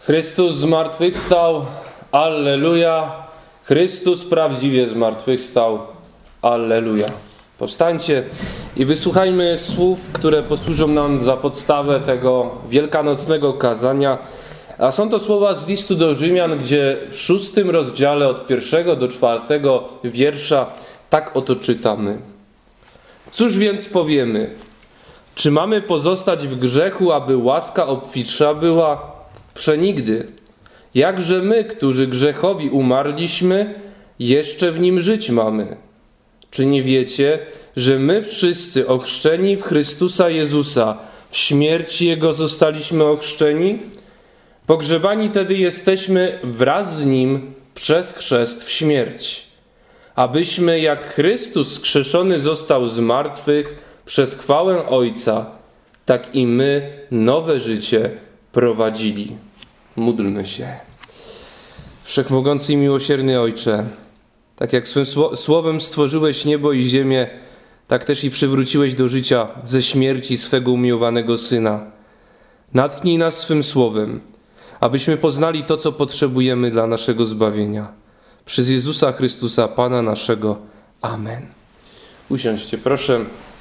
Chrystus zmartwychwstał, alleluja. Chrystus prawdziwie zmartwychwstał, alleluja. Powstańcie i wysłuchajmy słów, które posłużą nam za podstawę tego wielkanocnego kazania. A są to słowa z listu do Rzymian, gdzie w 6 rozdziale od 1 do 4 wiersza tak oto czytamy. Cóż więc powiemy? Czy mamy pozostać w grzechu, aby łaska obfitsza była? Przenigdy. Jakże my, którzy grzechowi umarliśmy, jeszcze w nim żyć mamy? Czy nie wiecie, że my wszyscy ochrzczeni w Chrystusa Jezusa w śmierci Jego zostaliśmy ochrzczeni? Pogrzebani tedy jesteśmy wraz z Nim przez chrzest w śmierć, abyśmy jak Chrystus skrzeszony został z martwych przez chwałę Ojca, tak i my nowe życie prowadzili. Módlmy się. Wszechmogący i miłosierny Ojcze, tak jak swym słowem stworzyłeś niebo i ziemię, tak też i przywróciłeś do życia ze śmierci swego umiłowanego Syna. Natchnij nas swym słowem, abyśmy poznali to, co potrzebujemy dla naszego zbawienia. Przez Jezusa Chrystusa, Pana naszego. Amen. Usiądźcie, proszę.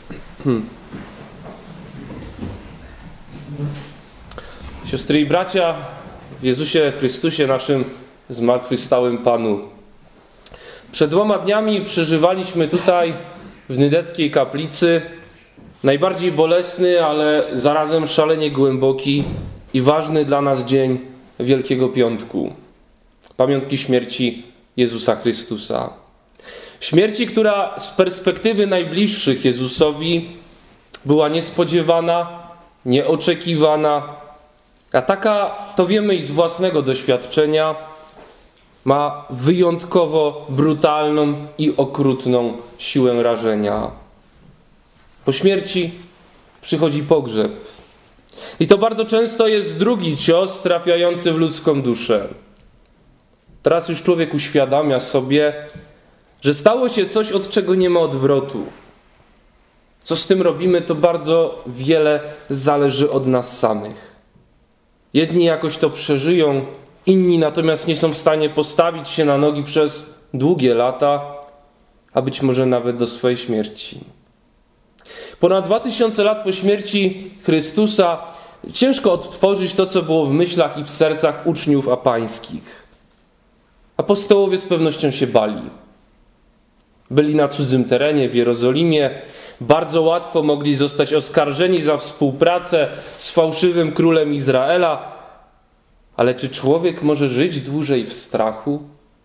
Siostry i bracia, w Jezusie Chrystusie, naszym zmartwychwstałym Panu. Przed 2 dniami przeżywaliśmy tutaj w Nydeckiej Kaplicy najbardziej bolesny, ale zarazem szalenie głęboki i ważny dla nas dzień Wielkiego Piątku. Pamiątki śmierci Jezusa Chrystusa. Śmierci, która z perspektywy najbliższych Jezusowi była niespodziewana, nieoczekiwana, a taka, to wiemy i z własnego doświadczenia, ma wyjątkowo brutalną i okrutną siłę rażenia. Po śmierci przychodzi pogrzeb. I to bardzo często jest drugi cios trafiający w ludzką duszę. Teraz już człowiek uświadamia sobie, że stało się coś, od czego nie ma odwrotu. Co z tym robimy, to bardzo wiele zależy od nas samych. Jedni jakoś to przeżyją, inni natomiast nie są w stanie postawić się na nogi przez długie lata, a być może nawet do swojej śmierci. Ponad 2000 lat po śmierci Chrystusa ciężko odtworzyć to, co było w myślach i w sercach uczniów apańskich. Apostołowie z pewnością się bali. Byli na cudzym terenie w Jerozolimie. Bardzo łatwo mogli zostać oskarżeni za współpracę z fałszywym królem Izraela. Ale czy człowiek może żyć dłużej w strachu?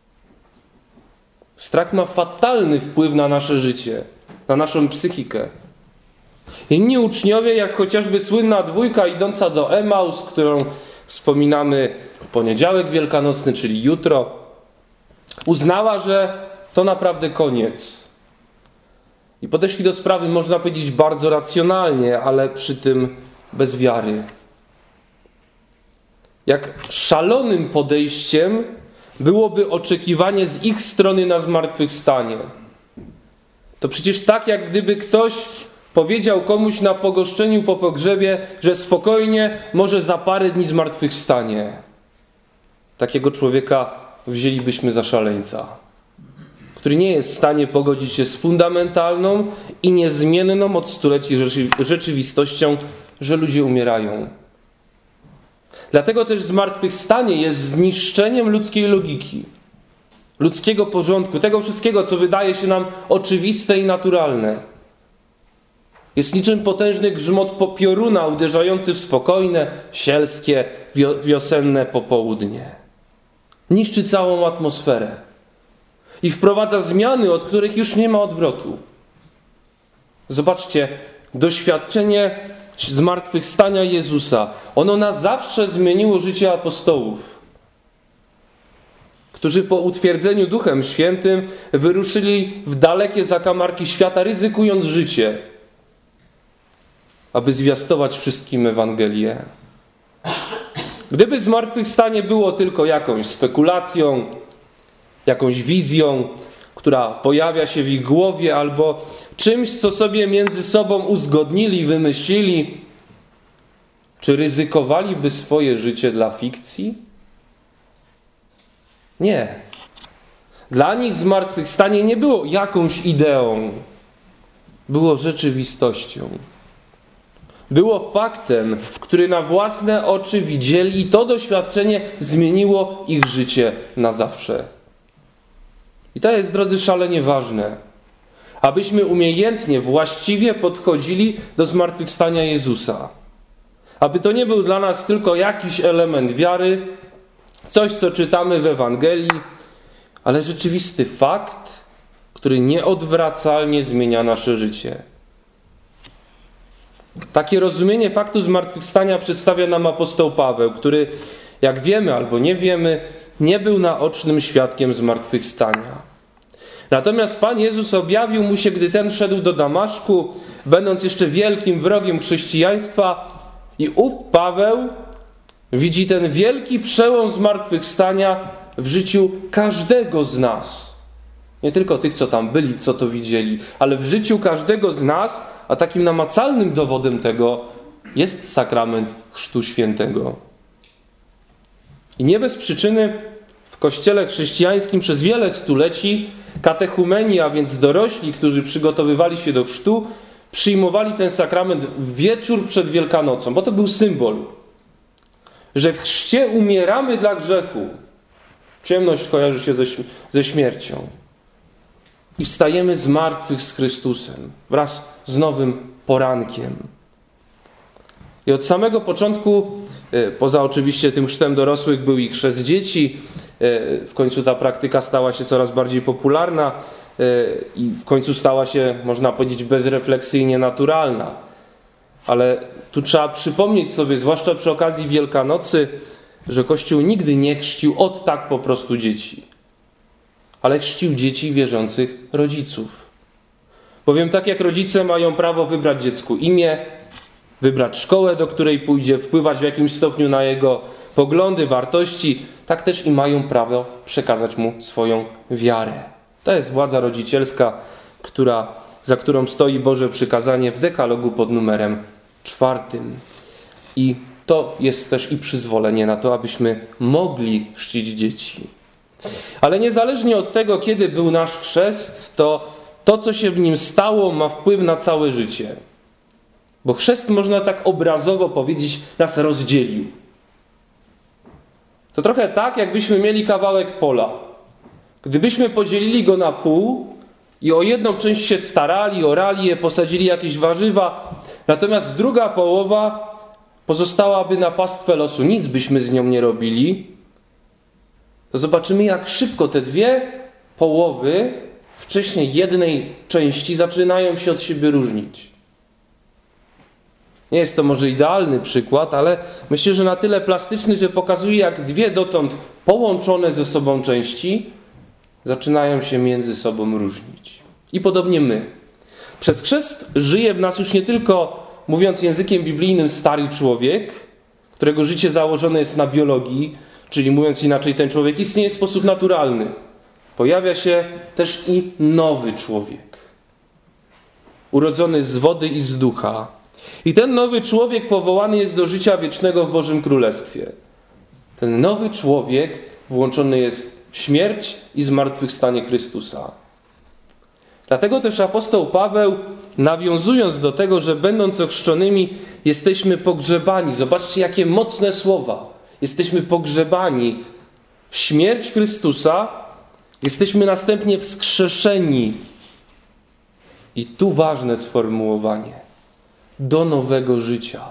Strach ma fatalny wpływ na nasze życie, na naszą psychikę. Inni uczniowie, jak chociażby słynna 2 idąca do Emaus, którą wspominamy w poniedziałek wielkanocny, czyli jutro, uznała, że to naprawdę koniec. I podeszli do sprawy, można powiedzieć, bardzo racjonalnie, ale przy tym bez wiary. Jak szalonym podejściem byłoby oczekiwanie z ich strony na zmartwychwstanie. To przecież tak, jak gdyby ktoś powiedział komuś na pogoszczeniu po pogrzebie, że spokojnie, może za parę dni zmartwychwstanie. Takiego człowieka wzięlibyśmy za szaleńca, który nie jest w stanie pogodzić się z fundamentalną i niezmienną od stuleci rzeczywistością, że ludzie umierają. Dlatego też zmartwychwstanie jest zniszczeniem ludzkiej logiki, ludzkiego porządku, tego wszystkiego, co wydaje się nam oczywiste i naturalne. Jest niczym potężny grzmot pioruna uderzający w spokojne, sielskie, wiosenne popołudnie. Niszczy całą atmosferę i wprowadza zmiany, od których już nie ma odwrotu. Zobaczcie, doświadczenie zmartwychwstania Jezusa, ono na zawsze zmieniło życie apostołów, którzy po utwierdzeniu Duchem Świętym wyruszyli w dalekie zakamarki świata, ryzykując życie, aby zwiastować wszystkim Ewangelię. Gdyby zmartwychwstanie było tylko jakąś spekulacją, jakąś wizją, która pojawia się w ich głowie, albo czymś, co sobie między sobą uzgodnili, wymyślili, czy ryzykowaliby swoje życie dla fikcji? Nie. Dla nich zmartwychwstanie nie było jakąś ideą. Było rzeczywistością. Było faktem, który na własne oczy widzieli i to doświadczenie zmieniło ich życie na zawsze. I to jest, drodzy, szalenie ważne. Abyśmy umiejętnie, właściwie podchodzili do zmartwychwstania Jezusa. Aby to nie był dla nas tylko jakiś element wiary, coś, co czytamy w Ewangelii, ale rzeczywisty fakt, który nieodwracalnie zmienia nasze życie. Takie rozumienie faktu zmartwychwstania przedstawia nam apostoł Paweł, który, jak wiemy albo nie wiemy, nie był naocznym świadkiem zmartwychwstania. Natomiast Pan Jezus objawił mu się, gdy ten szedł do Damaszku, będąc jeszcze wielkim wrogiem chrześcijaństwa, i ów Paweł widzi ten wielki przełom zmartwychwstania w życiu każdego z nas. Nie tylko tych, co tam byli, co to widzieli, ale w życiu każdego z nas, a takim namacalnym dowodem tego jest sakrament Chrztu Świętego. I nie bez przyczyny w Kościele chrześcijańskim przez wiele stuleci katechumeni, a więc dorośli, którzy przygotowywali się do chrztu, przyjmowali ten sakrament w wieczór przed Wielkanocą, bo to był symbol, że w chrzcie umieramy dla grzechu. Ciemność kojarzy się ze śmiercią. I wstajemy z martwych z Chrystusem wraz z nowym porankiem. I od samego początku, poza oczywiście tym chrztem dorosłych, był i chrzest dzieci. W końcu ta praktyka stała się coraz bardziej popularna i w końcu stała się, można powiedzieć, bezrefleksyjnie naturalna. Ale tu trzeba przypomnieć sobie, zwłaszcza przy okazji Wielkanocy, że Kościół nigdy nie chrzcił od tak po prostu dzieci, ale chrzcił dzieci wierzących rodziców. Bowiem tak jak rodzice mają prawo wybrać dziecku imię, wybrać szkołę, do której pójdzie, wpływać w jakimś stopniu na jego poglądy, wartości, tak też i mają prawo przekazać mu swoją wiarę. To jest władza rodzicielska, za którą stoi Boże przykazanie w dekalogu pod numerem 4. I to jest też i przyzwolenie na to, abyśmy mogli chrzcić dzieci. Ale niezależnie od tego, kiedy był nasz chrzest, to, co się w nim stało, ma wpływ na całe życie. Bo chrzest, można tak obrazowo powiedzieć, nas rozdzielił. To trochę tak, jakbyśmy mieli kawałek pola. Gdybyśmy podzielili go na pół i o jedną część się starali, orali je, posadzili jakieś warzywa, natomiast druga połowa pozostałaby na pastwę losu, nic byśmy z nią nie robili, to zobaczymy, jak szybko te dwie połowy wcześniej jednej części zaczynają się od siebie różnić. Nie jest to może idealny przykład, ale myślę, że na tyle plastyczny, że pokazuje, jak dwie dotąd połączone ze sobą części zaczynają się między sobą różnić. I podobnie my. Przez chrzest żyje w nas już nie tylko, mówiąc językiem biblijnym, stary człowiek, którego życie założone jest na biologii, czyli mówiąc inaczej, ten człowiek istnieje w sposób naturalny. Pojawia się też i nowy człowiek, urodzony z wody i z ducha. I ten nowy człowiek powołany jest do życia wiecznego w Bożym Królestwie. Ten nowy człowiek włączony jest w śmierć i zmartwychwstanie Chrystusa. Dlatego też apostoł Paweł, nawiązując do tego, że będąc ochrzczonymi, jesteśmy pogrzebani. Zobaczcie, jakie mocne słowa. Jesteśmy pogrzebani w śmierć Chrystusa, jesteśmy następnie wskrzeszeni. I tu ważne sformułowanie. Do nowego życia.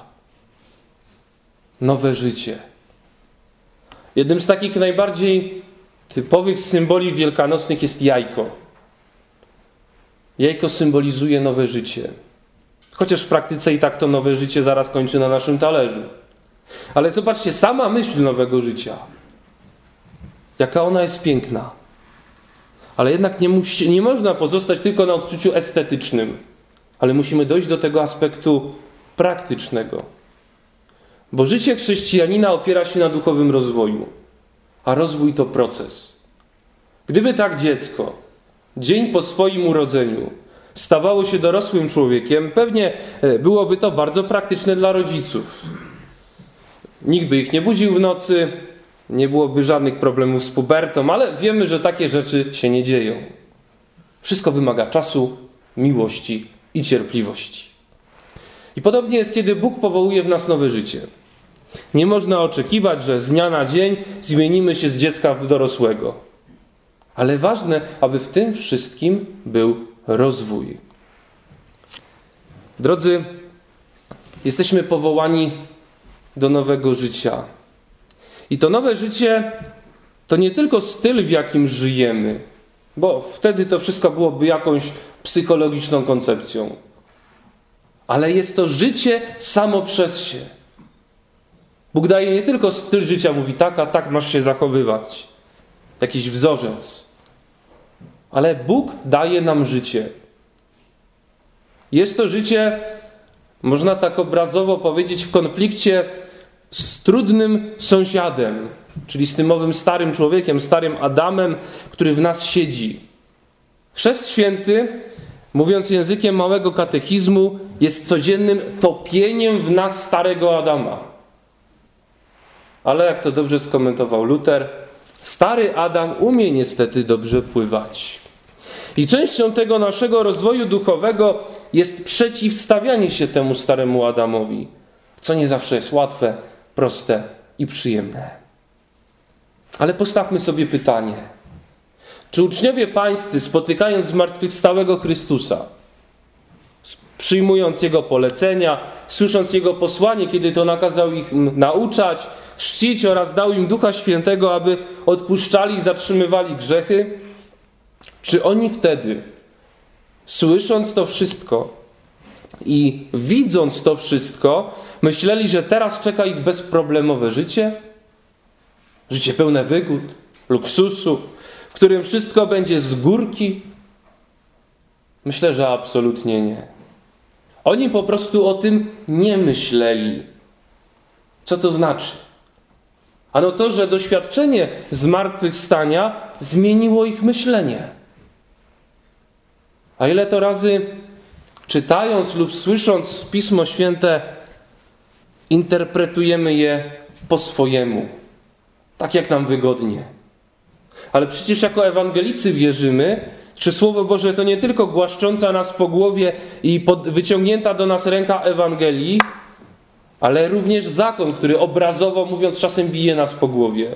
Nowe życie. Jednym z takich najbardziej typowych symboli wielkanocnych jest jajko. Jajko symbolizuje nowe życie. Chociaż w praktyce i tak to nowe życie zaraz kończy na naszym talerzu. Ale zobaczcie, sama myśl nowego życia. Jaka ona jest piękna. Ale jednak nie można pozostać tylko na odczuciu estetycznym. Ale musimy dojść do tego aspektu praktycznego. Bo życie chrześcijanina opiera się na duchowym rozwoju. A rozwój to proces. Gdyby tak dziecko, dzień po swoim urodzeniu, stawało się dorosłym człowiekiem, pewnie byłoby to bardzo praktyczne dla rodziców. Nikt by ich nie budził w nocy, nie byłoby żadnych problemów z pubertą, ale wiemy, że takie rzeczy się nie dzieją. Wszystko wymaga czasu, miłości i cierpliwości. I podobnie jest, kiedy Bóg powołuje w nas nowe życie. Nie można oczekiwać, że z dnia na dzień zmienimy się z dziecka w dorosłego. Ale ważne, aby w tym wszystkim był rozwój. Drodzy, jesteśmy powołani do nowego życia. I to nowe życie to nie tylko styl, w jakim żyjemy, bo wtedy to wszystko byłoby jakąś psychologiczną koncepcją. Ale jest to życie samo przez się. Bóg daje nie tylko styl życia, mówi tak, a tak masz się zachowywać. Jakiś wzorzec. Ale Bóg daje nam życie. Jest to życie, można tak obrazowo powiedzieć, w konflikcie z trudnym sąsiadem, czyli z tym owym starym człowiekiem, starym Adamem, który w nas siedzi. Chrzest święty, mówiąc językiem małego katechizmu, jest codziennym topieniem w nas starego Adama. Ale jak to dobrze skomentował Luter, stary Adam umie niestety dobrze pływać. I częścią tego naszego rozwoju duchowego jest przeciwstawianie się temu staremu Adamowi, co nie zawsze jest łatwe, proste i przyjemne. Ale postawmy sobie pytanie. Czy uczniowie pańscy, spotykając zmartwychwstałego Chrystusa, przyjmując Jego polecenia, słysząc Jego posłanie, kiedy to nakazał ich nauczać, chrzcić oraz dał im Ducha Świętego, aby odpuszczali i zatrzymywali grzechy, czy oni wtedy, słysząc to wszystko i widząc to wszystko, myśleli, że teraz czeka ich bezproblemowe życie? Życie pełne wygód, luksusu, w którym wszystko będzie z górki? Myślę, że absolutnie nie. Oni po prostu o tym nie myśleli. Co to znaczy? Ano to, że doświadczenie zmartwychwstania zmieniło ich myślenie. A ile to razy czytając lub słysząc Pismo Święte interpretujemy je po swojemu, tak jak nam wygodnie. Ale przecież jako ewangelicy wierzymy, że Słowo Boże to nie tylko głaszcząca nas po głowie i wyciągnięta do nas ręka Ewangelii, ale również zakon, który obrazowo mówiąc czasem bije nas po głowie.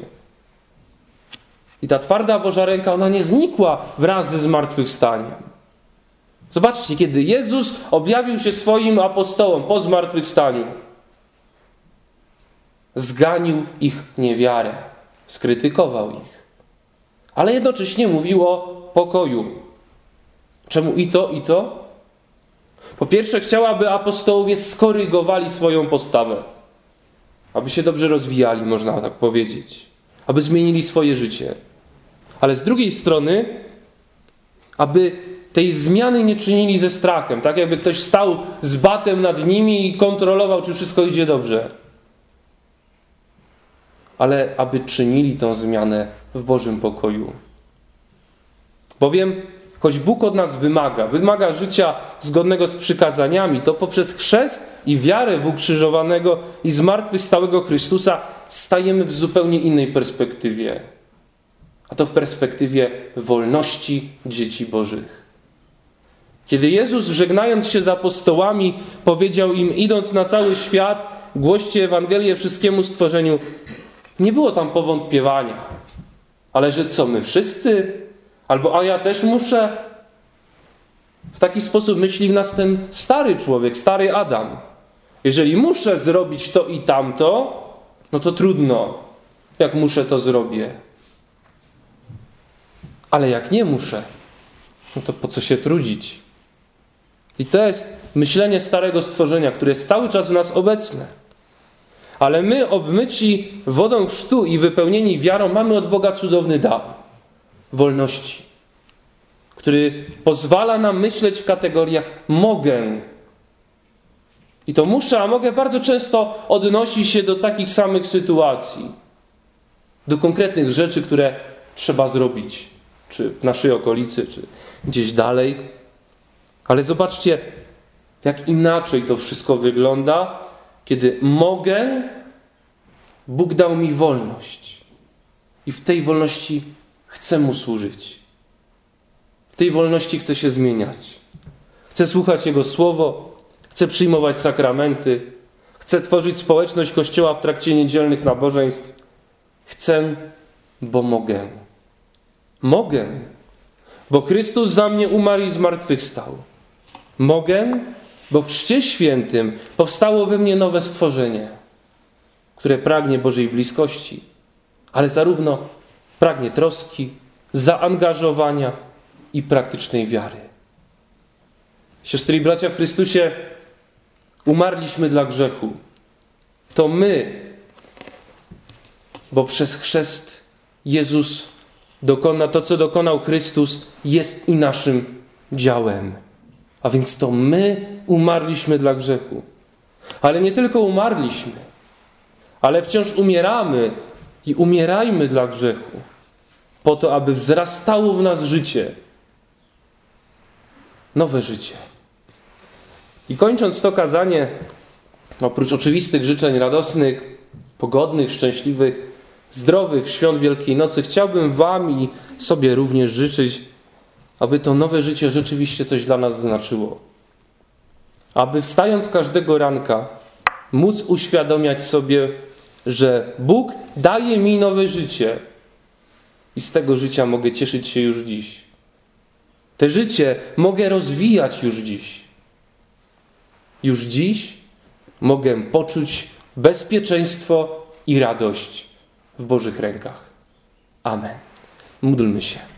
I ta twarda Boża ręka, ona nie znikła wraz ze zmartwychwstaniem. Zobaczcie, kiedy Jezus objawił się swoim apostołom po zmartwychwstaniu, zganił ich niewiarę, skrytykował ich, ale jednocześnie mówił o pokoju. Czemu i to, i to? Po pierwsze, chciał, aby apostołowie skorygowali swoją postawę, aby się dobrze rozwijali, można tak powiedzieć, aby zmienili swoje życie. Ale z drugiej strony, aby tej zmiany nie czynili ze strachem, tak jakby ktoś stał z batem nad nimi i kontrolował, czy wszystko idzie dobrze. Ale aby czynili tą zmianę w Bożym pokoju. Bowiem, choć Bóg od nas wymaga życia zgodnego z przykazaniami, to poprzez chrzest i wiarę w ukrzyżowanego i zmartwychwstałego Chrystusa stajemy w zupełnie innej perspektywie. A to w perspektywie wolności dzieci Bożych. Kiedy Jezus, żegnając się z apostołami, powiedział im, idąc na cały świat, głoście Ewangelię wszystkiemu stworzeniu, nie było tam powątpiewania. Ale że co, my wszyscy? Albo a ja też muszę? W taki sposób myśli w nas ten stary człowiek, stary Adam. Jeżeli muszę zrobić to i tamto, no to trudno. Jak muszę, to zrobię. Ale jak nie muszę, no to po co się trudzić? I to jest myślenie starego stworzenia, które jest cały czas w nas obecne. Ale my, obmyci wodą chrztu i wypełnieni wiarą, mamy od Boga cudowny dar wolności, który pozwala nam myśleć w kategoriach mogę. I to muszę, a mogę bardzo często odnosi się do takich samych sytuacji, do konkretnych rzeczy, które trzeba zrobić, czy w naszej okolicy, czy gdzieś dalej. Ale zobaczcie, jak inaczej to wszystko wygląda, kiedy mogę, Bóg dał mi wolność. I w tej wolności chcę Mu służyć. W tej wolności chcę się zmieniać. Chcę słuchać Jego słowo, chcę przyjmować sakramenty, chcę tworzyć społeczność Kościoła w trakcie niedzielnych nabożeństw. Chcę, bo mogę. Mogę, bo Chrystus za mnie umarł i zmartwychwstał. Mogę, bo w Chrzcie Świętym powstało we mnie nowe stworzenie, które pragnie Bożej bliskości, ale zarówno pragnie troski, zaangażowania i praktycznej wiary. Siostry i bracia w Chrystusie, umarliśmy dla grzechu. To my, bo przez chrzest Jezus dokona to, co dokonał Chrystus, jest i naszym działem. A więc to my umarliśmy dla grzechu. Ale nie tylko umarliśmy, ale wciąż umieramy i umierajmy dla grzechu, po to, aby wzrastało w nas życie. Nowe życie. I kończąc to kazanie, oprócz oczywistych życzeń radosnych, pogodnych, szczęśliwych, zdrowych świąt Wielkiej Nocy, chciałbym wam i sobie również życzyć, aby to nowe życie rzeczywiście coś dla nas znaczyło. Aby wstając każdego ranka móc uświadamiać sobie, że Bóg daje mi nowe życie i z tego życia mogę cieszyć się już dziś. Te życie mogę rozwijać już dziś. Już dziś mogę poczuć bezpieczeństwo i radość w Bożych rękach. Amen. Módlmy się.